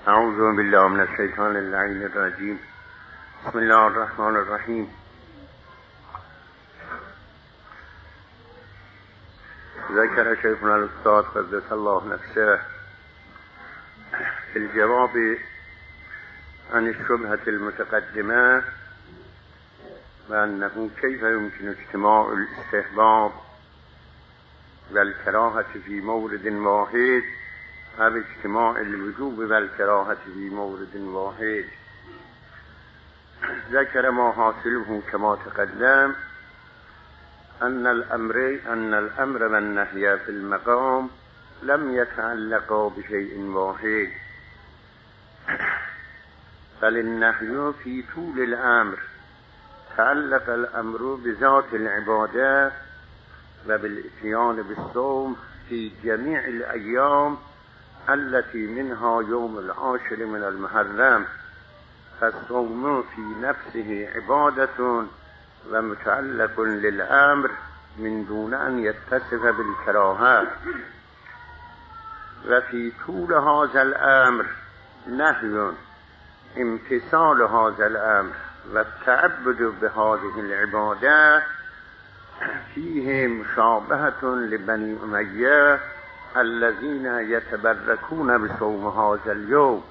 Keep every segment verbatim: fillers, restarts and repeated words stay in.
اعوذ بالله من الشیطان اللعین الرجیم. بسم الله الرحمن الرحیم. ذکر شیخنا الاستاذ قدس الله نفسه في الجواب عن الشبهة المتقدمة وأنه كيف يمكن اجتماع الاستحباب والكراهة في مورد واحد أو اجتماع الوجوب والكراهة في مورد واحد. ذكر ما حاصله كما تقدم أن الأمر أن الأمر والنهي في المقام لم يتعلقا بشيء واحد، بل النهي في طول الأمر تعلق الأمر بذات العبادة وبالإتيان بالصوم في جميع الأيام التي منها يوم العاشر من المحرم، فالصوم في نفسه عبادة ومتعلق للأمر من دون أن يتصف بالكراهة. وفي طول هذا الأمر نهي امتثال هذا الأمر والتعبد بهذه العبادة فيه مشابهة لبني أمية الذين يتبركون بصوم هذا اليوم.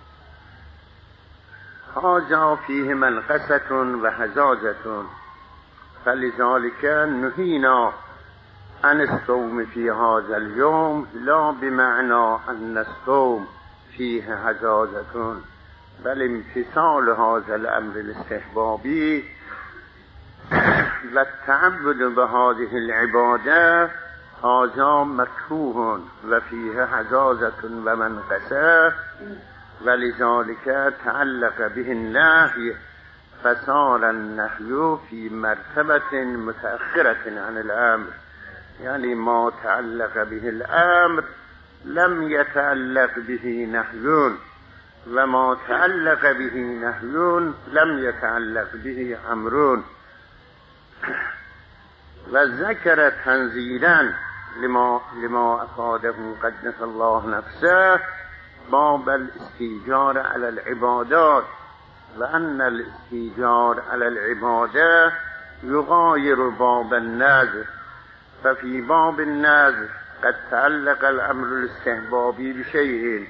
هذا فيه منقصة وهزازة، فلذلك نهينا عن الصوم في هذا اليوم، لا بمعنى أن الصوم فيه هزازة، بل امتثال هذا الأمر الاستحبابي والتعبد بهذه العبادة هذا مكروه وفيه هزازة ومنقصة، ولذلك تعلق به النهي، فصار النهي في مرتبة متأخرة عن الأمر، يعني ما تعلق به الأمر لم يتعلق به نهي، وما تعلق به نهي لم يتعلق به أمر. وذكر تنزيلا لما, لما أفاده قدس الله نفسه باب الاستيجار على العبادات، وأن الاستيجار على العبادة يغاير باب النذر، ففي باب النذر قد تعلق الأمر الاستحبابي بشيء،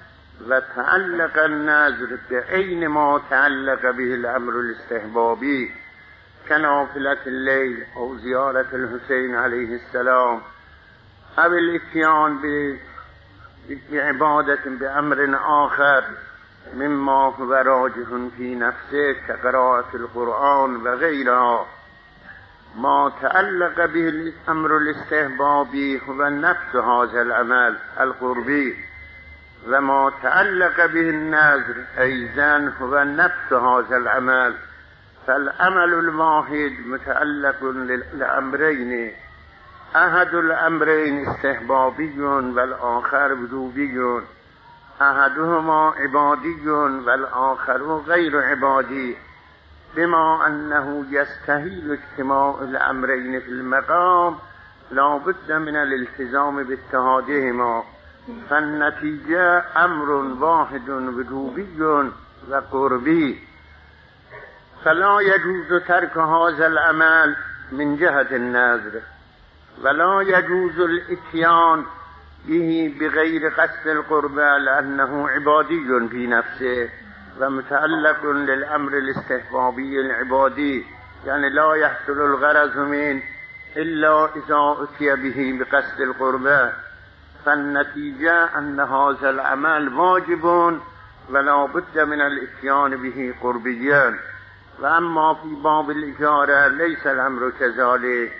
وتعلق النذر بعين ما تعلق به الأمر الاستحبابي كنافلة الليل أو زيارة الحسين عليه السلام أو الاتيان بعبادة بأمر آخر مما هو راجح في نفسه كقراءة القرآن وغيرها. ما تعلق به الأمر الاستحبابي هو نفس هذا العمل القربي، وما تعلق به النذر أيضا هو نفس هذا العمل، فالعمل الواحد متعلق للأمرين، أحد الأمرين استحبابي والآخر وجوبي، أحدهما عبادي والآخر غير عبادي، بما أنه يستحيل اجتماع الأمرين في المقام لا بد من الالتزام باتحادهما، فالنتيجة أمر واحد وجوبي وقربي، فلا يجوز ترك هذا العمل من جهة النذر، ولا يجوز الاتيان به بغير قصد القربة لأنه عبادي في نفسه ومتعلق للأمر الاستحبابي العبادي، يعني لا يحصل الغرض منه إلا إذا أتي به بقصد القربة، فالنتيجة أن هذا العمل واجب ولا بد من الاتيان به قربيا. وأما في باب الإجارة ليس الأمر كذلك،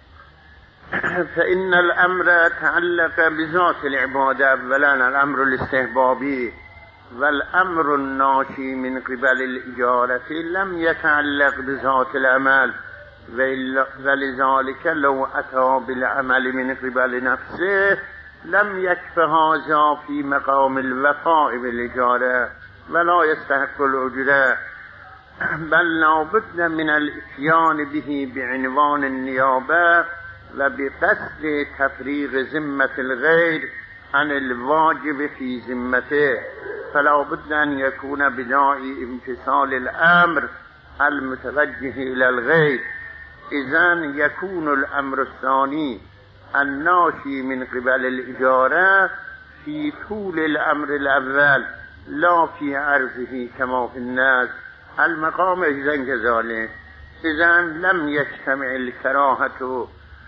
فإن الأمر تعلق بذات العبادة أولا الأمر الاستحبابي، والأمر الناشي من قبل الإجارة لم يتعلق بذات العمل، ولذلك لو أتى بالعمل من قبل نفسه لم يكف هذا في مقام الوفاء بالإجارة ولا يستحق الأجرة، بل لا بد من الاتيان به بعنوان النيابة وبقصد تفريغ ذمة الغير عن الواجب في ذمته فلا بد أن يكون بداعي امتثال الأمر المتوجه إلى الغير. إذن يكون الأمر الثاني الناشي من قبل الإجارة في طول الأمر الأول لا في عرضه كما في الناس. المقام إذن كذلك. إذن لم يجتمع الكراهة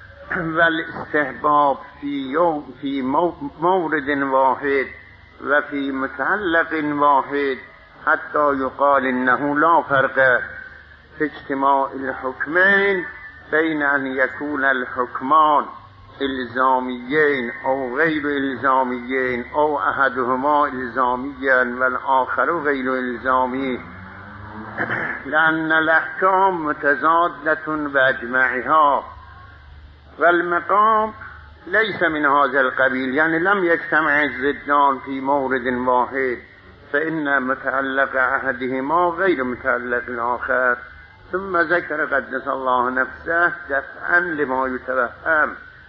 والاستحباب في يوم في مورد واحد وفي متعلق واحد حتى يقال إنه لا فرق في اجتماع الحكمين بين أن يكون الحكمان الزاميين أو غير الزاميين أو أحدهما الزاميا والآخر غير الزامي، لأن الأحكام متضادة بأجمعها، والمقام ليس من هذا القبيل، يعني لم يجتمع الضدان في مورد واحد فإن متعلق أحدهما غير متعلق الآخر. ثم ذكر قدس الله نفسه دفعا لما يتوهم،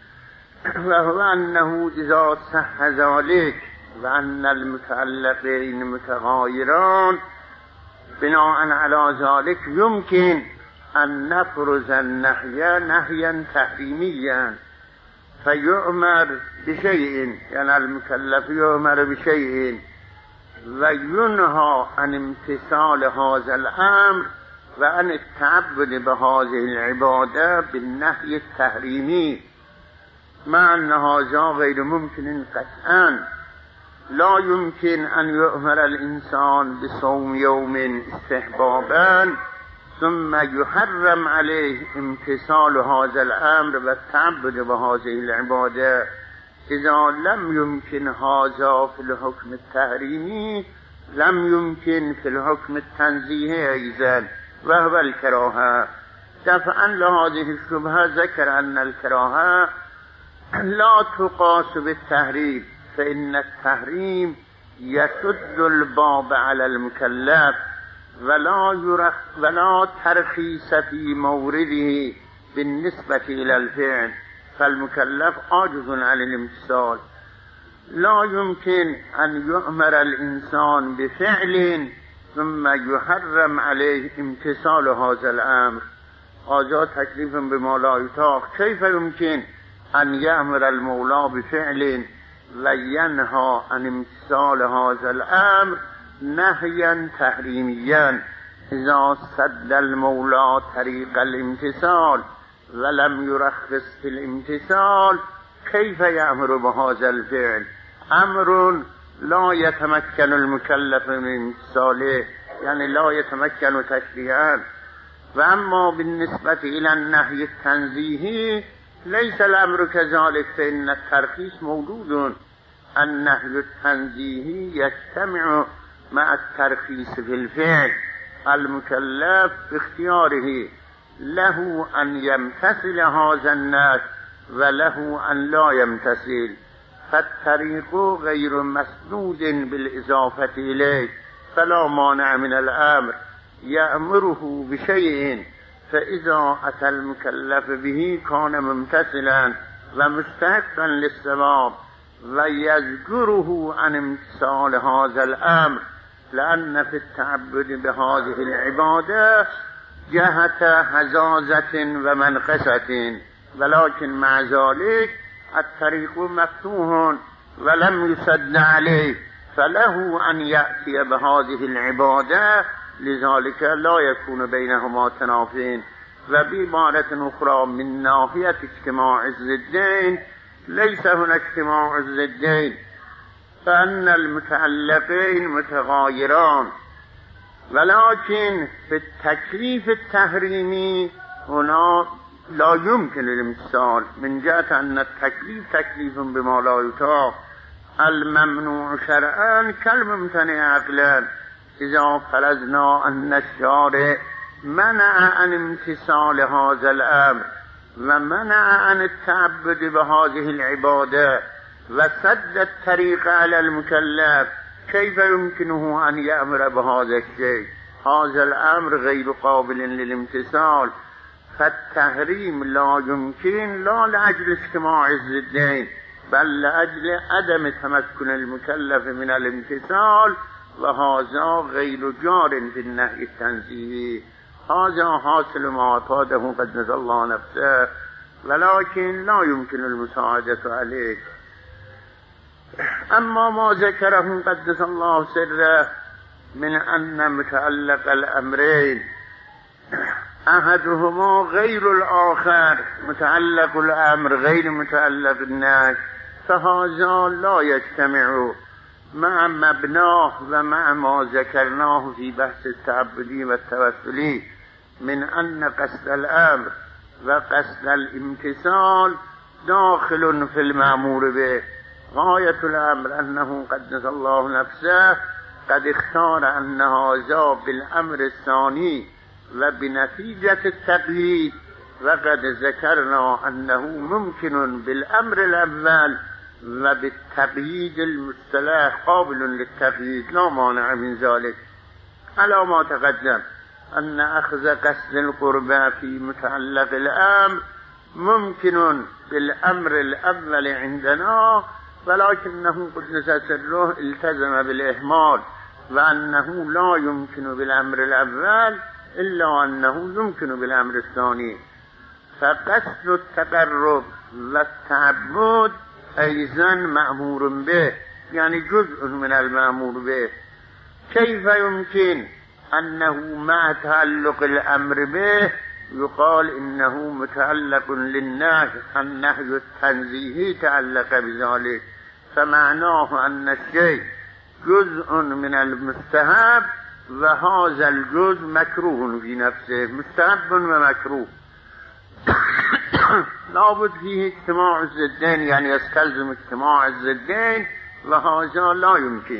وهو أنه إذا صح ذلك وأن المتعلقين متغايران بناء على ذلك يمكن أن نفرض النهي نهيا تحريميا فيؤمر بشيء، يعني المكلف يؤمر بشيء وينهى عن امتثال هذا الأمر وعن التعبد بهذه العبادة بالنهي التحريمي، مع أن هذا غير ممكن قطعا. لا يمكن أن يؤمر الإنسان بصوم يوم استحبابا ثم يحرم عليه امتثال هذا الأمر والتعبد بهذه العبادة. إذا لم يمكن هذا في الحكم التحريمي لم يمكن في الحكم التنزيهي أيضا، وهو الكراهة. دفعا لهذه الشبهة ذكر أن الكراهة لا تقاس بالتحريم، فإن التحريم يسد الباب على المكلف ولا يرخ ولا ترخيص في مورده بالنسبة إلى الفعل، فالمكلف عاجز عن الامتثال. لا يمكن أن يؤمر الإنسان بفعل ثم يحرم عليه امتثال هذا الأمر. هذا تكليف بما لا يطاق. كيف يمكن أن يأمر المولى بفعل وينهى عن امتثال هذا الأمر نهيا تحريميا؟ إذا سد المولى طريق الامتثال ولم يرخص في الامتثال كيف يأمر بهذا الفعل؟ أمر لا يتمكن المكلف من امتثاله، يعني لا يتمكن تشريعا. وأما بالنسبة إلى النهي التنزيهي ليس الأمر كذلك، فإن الترخيص موجود. النهي التنزيهي يجتمع مع الترخيص في الفعل. المكلف باختياره له أن يمتثل هذا النهي وله أن لا يمتثل، فالطريق غير مسدود بالإضافة إليه، فلا مانع من الأمر يأمره بشيء، فإذا أتى المكلف به كان ممتثلا ومستحقا للثواب ويذكره عن امتثال هذا الأمر، لأن في التعبد بهذه العبادة جهة هزازة ومنقصة، ولكن مع ذلك الطريق مفتوح ولم يسد عليه، فله أن يأتي بهذه العبادة، لذلك لا يكون بينهما تنافين. وبعبارة أخرى من ناحية اجتماع الضدين ليس هناك اجتماع الضدين، فأن المتعلقين متغايران، ولكن في التكليف التحريمي هنا لا يمكن الامتثال، من جهة أن التكليف تكليف بما لا يطاق. الممنوع شرعا كالممتنع عقلا. إذا فرضنا أن الشارع منع عن امتثال هذا الأمر ومنع عن التعبد بهذه العبادة وسد الطريق على المكلف، كيف يمكنه أن يأمر بهذا الشيء؟ هذا الأمر غير قابل للامتثال، فالتحريم لا يمكن لا لأجل اجتماع الضدين، بل لأجل عدم تمكن المكلف من الامتثال و هذا غیر جار فی النهی التنزیهی. هذا حاصل ما أفاده قدس الله نفسه ولكن لا يمكن المساعدة عليه. اما ما ذكره قدس الله سره من أن متعلق الأمرين أحدهما غير الآخر، متعلق الأمر غير متعلق النهي، فهذا لا يجتمع مع مبناه و مع ما ذكرناه في بحث التعبدي والتوسلي من أن قصد الأمر و قصد الامتثال داخل في المأمور به. غاية الأمر أنه قدس الله نفسه قد اختار أن هذا بالأمر الثاني و بنتيجة التقييد، وقد ذكرنا أنه ممكن بالأمر الأول و بالتقييد المصطلح قابل للتقييد لا مانع من ذلك، على ما تقدم أن أخذ قصد القربى في متعلق الأمر ممكن بالأمر الأول عندنا، ولكنه قدس سره التزم بالإهمال، وأنه لا يمكن بالأمر الأول إلا أنه يمكن بالأمر الثاني. فقصد التقرب والتعبد أيضا مأمور به، يعني جزء من المأمور به. كيف يمكن أنه مع تعلق الأمر به يقال إنه متعلق للنهي، النهي التنزيهي تعلق بذلك، فمعناه أن الشيء جزء من المستحب وهذا الجزء مكروه في نفسه، مستحب ومكروه. لابد فيه اجتماع الضدين، يعني يستلزم اجتماع الضدين وهذا لا يمكن.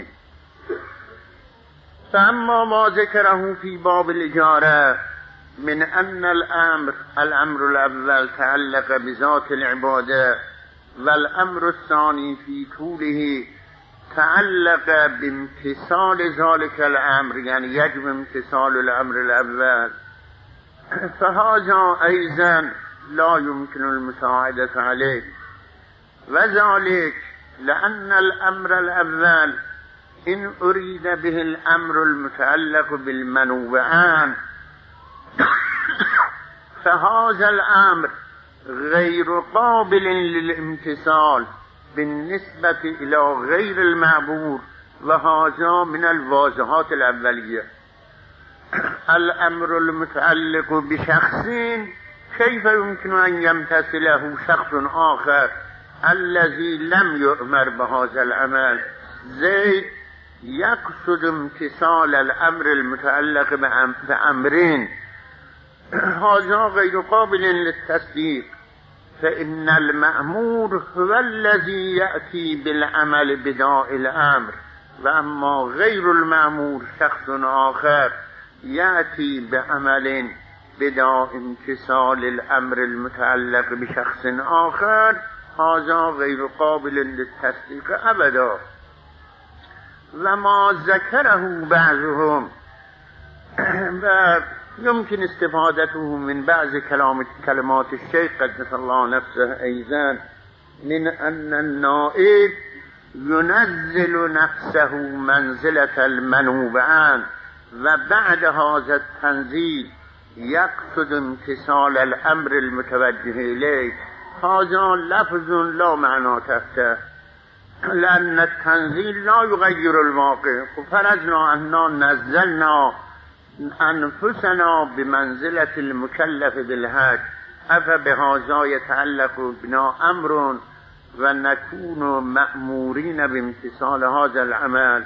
فأما ما ذكره في باب الإجارة من أن الأمر الأمر الأول تعلق بذات العبادة والأمر الثاني في طوله تعلق بامتثال ذلك الأمر، يعني يجب امتثال الأمر الأول، فهذا أيضا لا يمكن المساعدة عليه، وذلك لأن الأمر الأول إن أريد به الأمر المتعلق بالمنوعان فهذا الأمر غير قابل للامتثال بالنسبة إلى غير المعبور، وهذا من الواضحات الأولية. الأمر المتعلق بشخص كيف يمكن أن يمتثله شخص آخر الذي لم يؤمر بهذا العمل؟ زيد يقصد امتثال الأمر المتعلق بأمرين، هذا غير قابل للتصديق، فإن المأمور هو الذي يأتي بالعمل بداء الأمر، وأما غير المأمور شخص آخر يأتي بعمل بداء امتثال الأمر المتعلق بشخص آخر، هذا غير قابل للتصديق أبدا. وما ذكره بعضهم و يمكن استفادته من بعض كلام كلمات الشيخ قدس الله نفسه أيضا من أن النائب ينزل نفسه منزلة المنوبان، وبعد هذا التنزيل يقصد امتثال الأمر المتوجه إليه. هذا لفظ لا معنى تحته، لأن التنزيل لا يغير الواقع. فرضنا أننا نزلنا أنفسنا بمنزلة المكلف بالحج، أفبهذا يتعلق بنا أمر ونكون مأمورين بامتثال هذا العمل.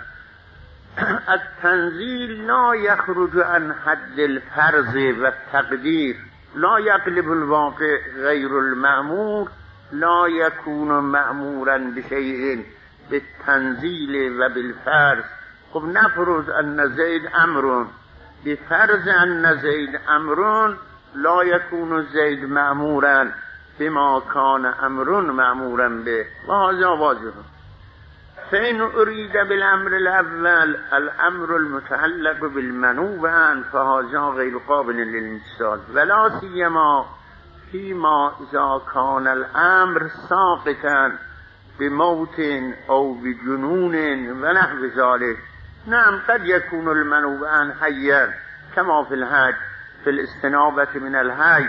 التنزيل لا يخرج عن حد الفرض والتقدير، لا يقلب الواقع. غير المأمور لا يكون مأمورا بشيء بالتنزيل وبالفرض. خب نفرض أن زيد أمر، بفرض أن زيد أمر لا يكون زيد مأمورا بما كان أمر مأمورا به، وهذا واضح. فإن أريد بالأمر الأول الأمر المتعلق بالمنوع فهذا غير قابل للامتثال، ولا سيما فيما إذا كان الأمر ساقطا بموت او بجنون و نحو ذلك. نعم قد يكون المنوب عن حيا كما في الحج في الاستنابة من الحي،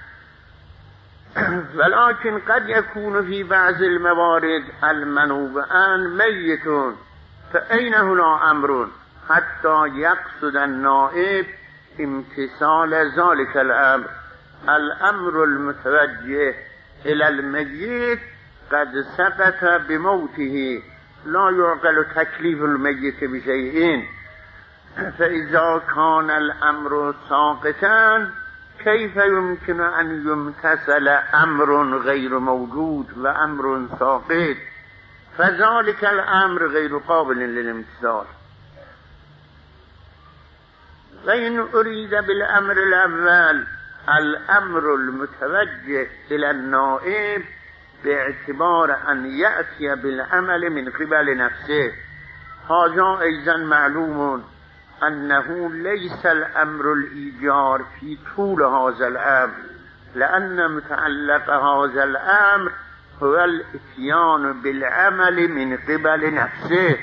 ولكن قد يكون في بعض الموارد المنوب عن ميت، فأين هنا أمر حتى يقصد النائب امتثال ذلك الأمر. الأمر المتوجه إلى الميت قد سقط بموته، لا يعقل تكليف الميت بشيء، فإذا كان الأمر ساقطا كيف يمكن أن يمتثل أمر غير موجود وأمر ساقط؟ فذلك الأمر غير قابل للامتثال. وإن أريد بالأمر الأول الأمر المتوجه إلى النائب باعتبار أن يأتي بالعمل من قبل نفسه، هذا أيضا معلوم أنه ليس الأمر الإيجار في طول هذا الأمر، لأن متعلق هذا الأمر هو الاتيان بالعمل من قبل نفسه،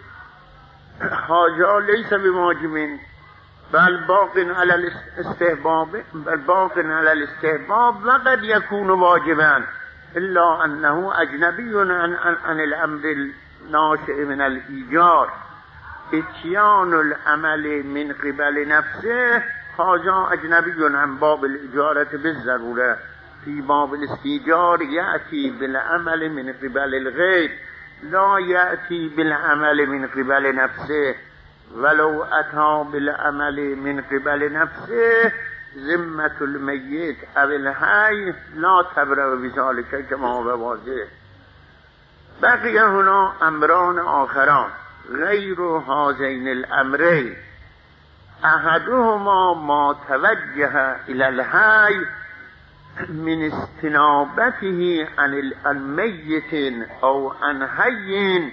هذا ليس بواجب بل باق على الاستحباب بل باق على الاستحباب وقد يكون واجبا، إلا أنه أجنبي عن, عن, عن الأمر الناشئ من الإيجار. اتيان العمل من قبل نفسه هذا أجنبي عن باب الإجارة بالضرورة. في باب الاستيجار يأتي بالعمل من قبل الغير، لا يأتي بالعمل من قبل نفسه، ولو أتى بالعمل من قبل نفسه ذمة الميت أو الحي لا تبرأ بذلك كما هو واضح. بقي هنا أمران آخران غير هذين الأمرين، أحدهما ما توجه إلى الحي من استنابته عن الميت أو عن حي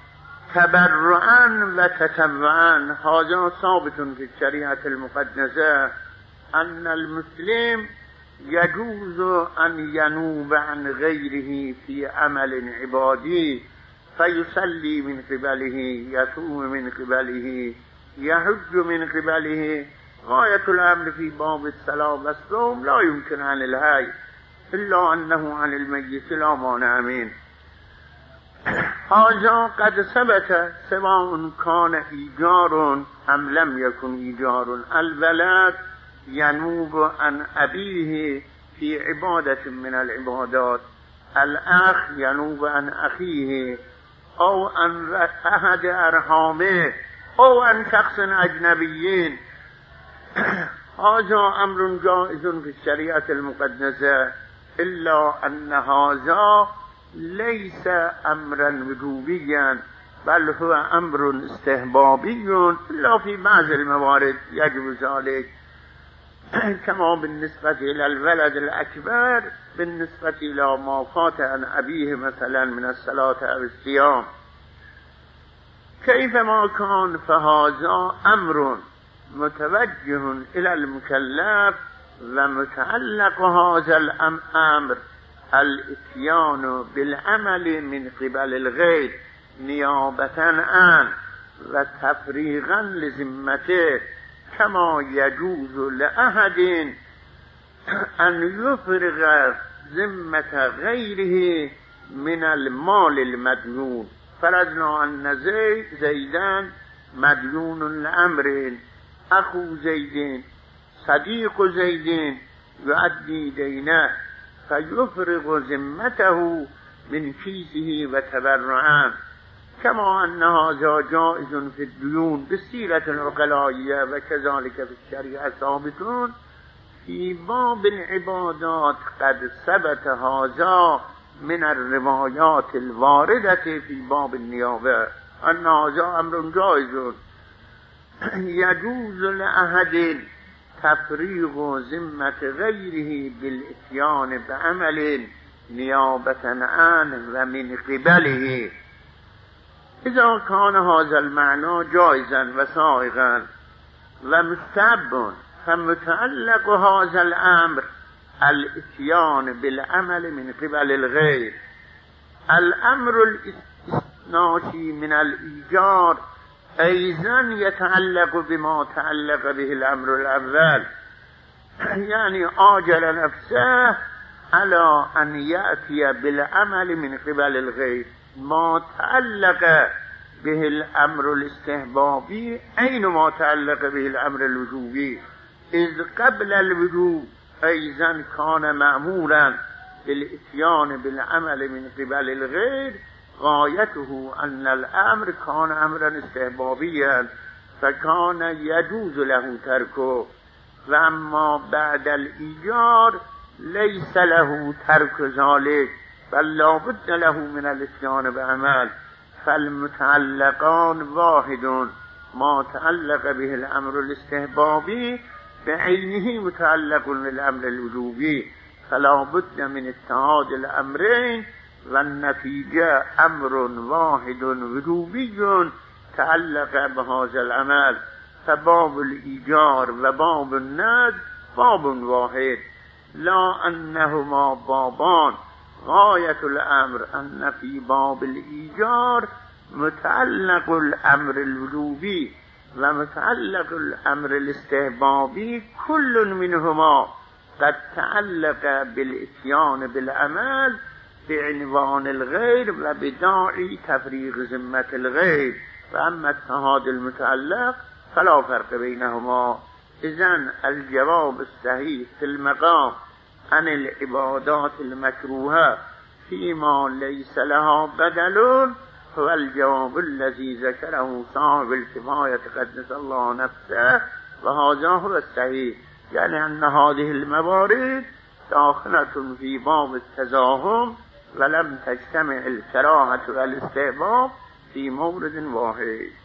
تبرعا وتتبعا. هذا ثابت في الشريعة المقدسة أن المسلم يجوز أن ينوب عن غيره في عمل عبادي، فيصلي من قبله، يصوم من قبله، يحج من قبله. غاية الأمر في باب الصلاة والصوم لا يمكن عن الحي، إلا أنه عن الميت لا مانع منه. هذا قد ثبت سواء كان إيجار أم لم يكن إيجار. الولد ينوب عن أبيه في عبادة من العبادات، الأخ ينوب عن أخيه أو عن أحد أرحامه أو عن شخص أجنبي. هذا أمر جائز في الشريعة المقدسة، إلا أن هذا ليس أمرا وجوبيا بل هو أمر استحبابي، إلا في بعض الموارد يجب ذلك، كما بالنسبة إلى الولد الأكبر بالنسبة إلى ما فات عن أبيه مثلا من الصلاة أو الصيام. كيفما كان فهذا أمر متوجه إلى المكلف، ومتعلق هذا الأمر الاتيان بالعمل من قبل الغير نيابة عنه وتفريغا لذمته، كما يجوز لأحد أن يفرغ ذمة غيره من المال المديون. فرضنا أن زيد زيدان مديون لأمرين، أخو زيدين صديق زيدين يؤدي دينه، فيفرغ ذمته من كيسه وتبرعا، كما أن هذا جائز في الديون بالسيرة العقلائية، وكذلك في الشريعة ثابتون. في باب العبادات قد ثبت هذا من الروايات الواردة في باب النيابة أن هذا أمر جائز. يجوز لأحد تفريغ ذمة غيره بالاتيان بعمل نيابة عنه ومن قبله، إذا كان هذا المعنى جائزا وسائغا ومستحبا، فمتعلق هذا الأمر الاتيان بالعمل من قبل الغير. الامر الناشی من الایجار ایضا یتعلق بما تعلق به الامر الاول، یعنی آجل نفسه على ان یأتی بالعمل من قبل الغیر، ما تعلق به الامر الاستحبابی عین ما تعلق به الامر الوجوبی، اذ قبل الوجوب ایضا کان مأمورا بالاتیان بالعمل من قبل الغیر غایته ان الامر کان امرا استحبابیا فکان یجوز له ترکه، و اما بعد الایجار لیس له ترک ذلك بل لا بد له من الاتیان بعمل، فالمتعلقان واحد، ما تعلق به الامر الاستحبابی بعینه متعلق بالامر الوجوبی، فلا بد من اتحاد الامرین و النتیجه امر واحد وجوبی تعلق بهذا العمل، فباب الایجار و باب الند باب واحد، لا انهما بابان، غایت الامر ان فی باب الایجار متعلق الامر الوجوبی و متعلق الامر الاستحبابی كل منهما قد تعلق بالاتیان بالعمل بعنوان الغیر و بداعی تفریق ذمت الغیر، و اما اتحاد المتعلق فلا فرق بینهما. اذن الجواب الصحیح فی المقام عن العبادات المكروهه فيما ليس لها بدل هو الجواب الذي ذكره صاحب الكفاية قدس الله نفسه، وهذا هو الصحيح، يعني أن هذه الموارد داخلة في باب التزاحم ولم تجتمع الكراهة والاستحباب في مورد واحد.